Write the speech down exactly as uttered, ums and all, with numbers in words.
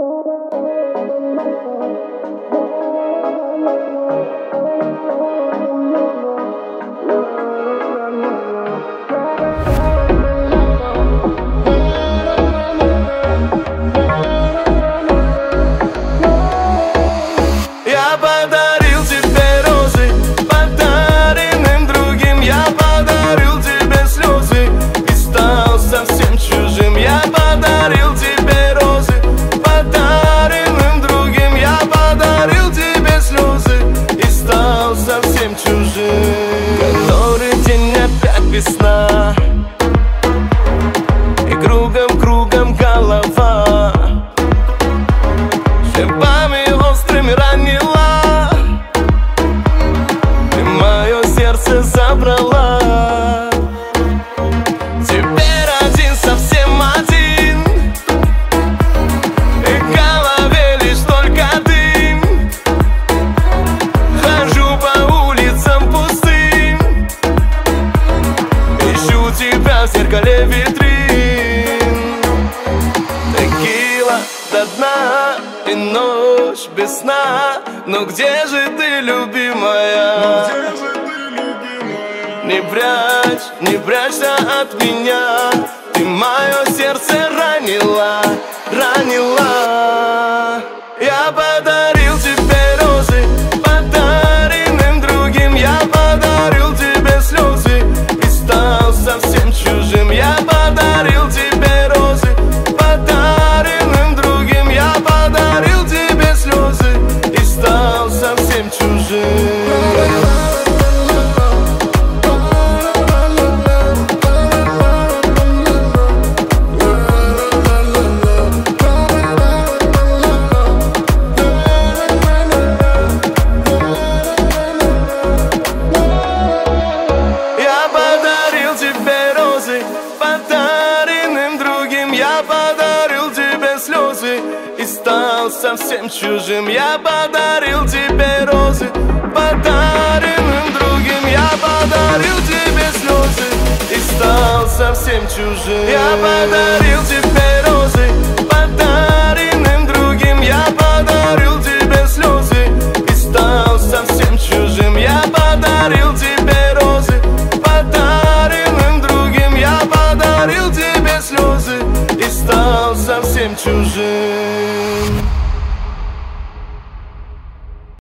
Я подарил тебе розы, подаренным другим. Я подарил тебе слезы и стал совсем чужим. Я подарил тебе розы, подаренным другим. Я подарил тебе слезы и стал совсем чужим. Который день опять весна, и кругом-кругом голова шипами острыми ранила. Ты мое сердце забрала. Теперь один, совсем один, и в голове лишь только дым. Хожу по улицам пустым, ищу тебя в зеркале витрин. Текила до дна и ночь без сна. Но где же ты, любимая? Не прячь, не прячься от меня. Ты мое сердце ранила, ранила. Я подарил тебе розы, подаренным другим. Я подарил тебе слезы и стал совсем чужим. Я подарил тебе розы, подаренным другим. Я подарил тебе слезы и стал совсем чужим. Я подарил тебе розы, подаренным другим. Я подарил тебе слезы и стал совсем чужим. Я подарил тебе розы, подаренным другим. Я подарил тебе слезы и стал совсем чужим. Я подарил